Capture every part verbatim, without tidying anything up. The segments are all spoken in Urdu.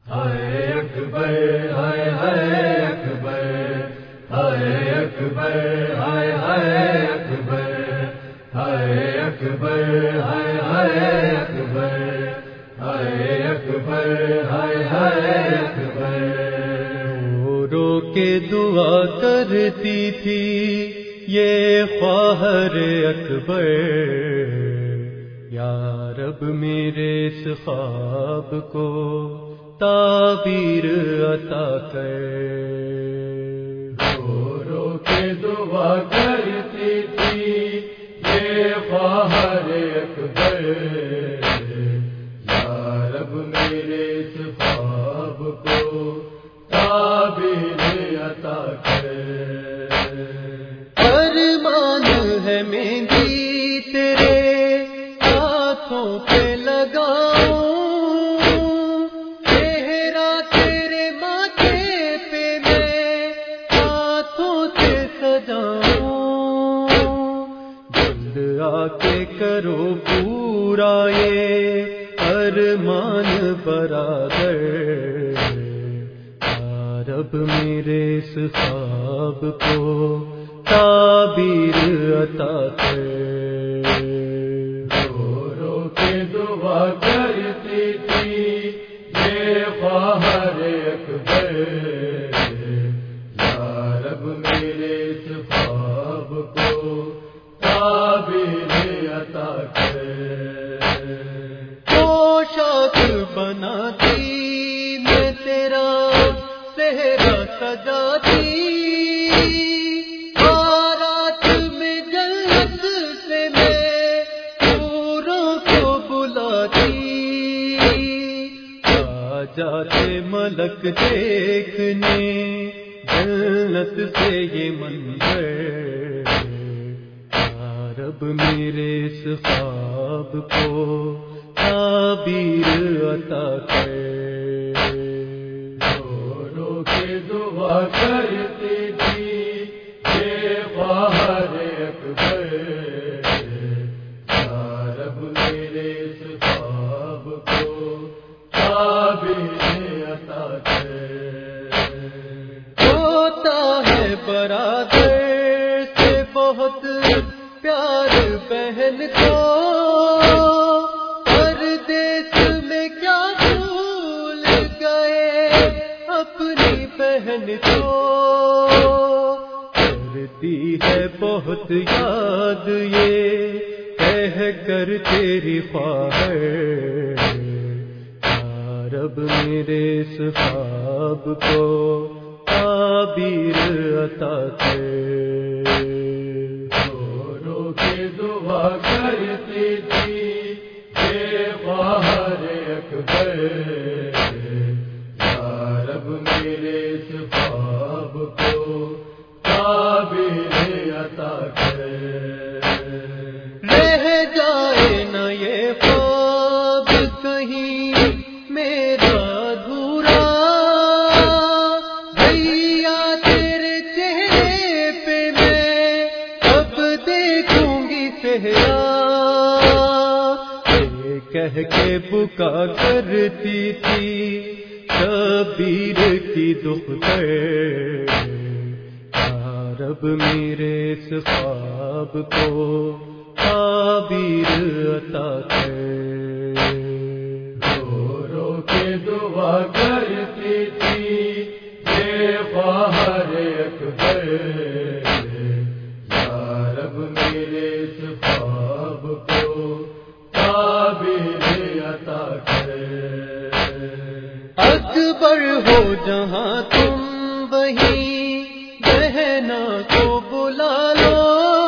ہائے اکبر ہائے ہائے اکبر ہائے اکبر ہائے ہائے اکبر ہائے اکبر ہائے ہائے اکبر ہائے اکبر ہائے ہائے اکبر. رو رو کے دعا کرتی تھی یہ خواہر اکبر، یا رب میرے اس خواب کو تعبیر عطا کر. رو رو کے دعا کرتی تھی یہ خواہر اکبر، یا رب میرے اس خواب کو تعبیر عطا کر. ارمان ہے مہندی تیرے ہاتھوں پہ لگاؤں، چہرہ تیرے ماتھے پہ میں ہاتھوں سے سجاؤں. جلد آ کے کرو پورا یہ ارمان برادر، یا رب میرے اس خواب کو تعبیر عطا کر. رو رو کے دعا کرتی تھی یہ خواہر اکبر، یا رب میرے اس خواب کو تعبیر عطا کر. پوشاک بناتی میں تیرا صحرا سجاتی، بارات میں جنت سے میں حوروں کو بلاتی. آ جاتے ملک دیکھنے جنت سے یہ منظر، یا رب میرے اس خواب کو تعبیر عطا کر. رو رو کے دعا کرتی تھی یہ خواہر اکبر، یا رب میرے اس خواب کو تعبیر عطا کر. ہوتا ہے برادر سے بہت پیار بہن کو، پردیس میں کیا بھول گئے اپنی بہن کو. کرتی ہے بہت یاد یہ کہہ کر تیری خواہر، یا رب میرے اس خواب کو تعبیر عطا کر. رو رو کے دعا کرتی تھی یہ خواہر اکبر، یا رب میرے اس خواب کو تعبیر عطا کر. رہ جائے نہ یہ خواب کہیں میرا ادھورا، بھیا تیرے چہرے پہ میں اب دیکھوں گی صحرا. یہ کہہ کے بکا کرتی تھی شبیر کی دختر، یا رب میرے اس خواب کو تعبیر عطا کر. رو رو کے دعا کرتی تھی یہ خواہر اکبر، یا رب میرے اس خواب کو تعبیر عطا کر. اکبر ہو جہاں تم وہیں بہنا کو بلا لو،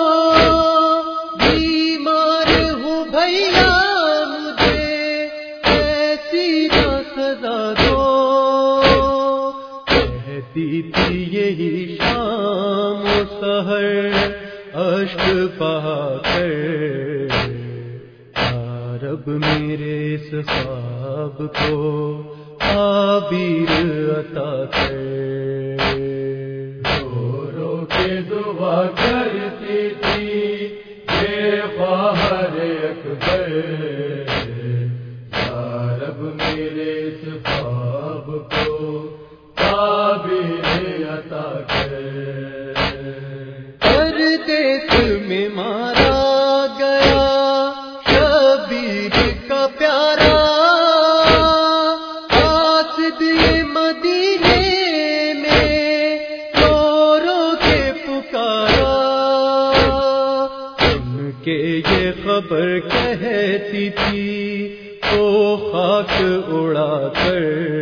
بیمار ہوں بھیا مجھے ایسی نہ سزا دو. کہتی تھی یہی شام و سحر اشک بہا کر، یا رب میرے اس خواب کو تعبیر عطا کر. رو رو کے دعا کرتی تھی یہ خواہر اکبر، یا رب میرے اس خواب رہتی تھی تو خاک اڑا کر،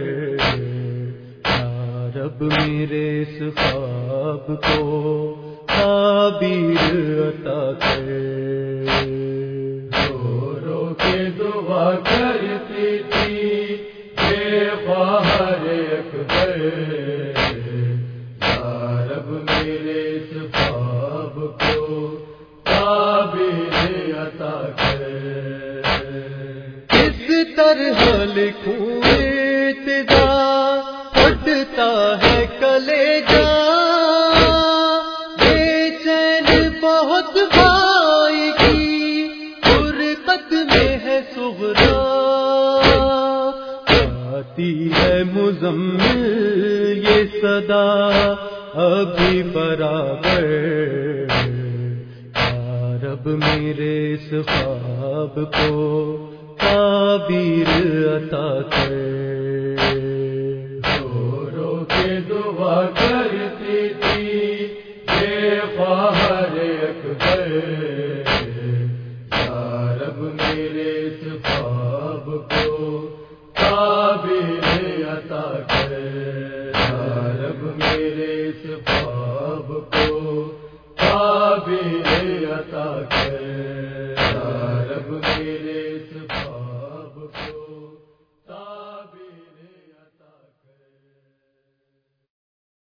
یا رب میرے اس خواب کو تعبیر عطا کر۔ رو رو کے دعا کرتی تھی بے خواہر اکبر، یا رب میرے اس خواب کو تعبیر عطا کر۔ کس طرح لکھوں ابتدا پھٹتا ہے کلیجہ، بے چین بہت بھائی کی فرقت میں ہے صغرا، آتی ہے مزمل یہ صدا ابھی برابر، یا رب میرے اس خواب کو تعبیر عطا کر۔ رو رو کے دعا کرتی تھی بے خواہر اکبر، یا رب میرے اس خواب کو تعبیر عطا کر، یا رب میرے اس خواب کو تعبیر عطا کر، یا رب میرے اس خواب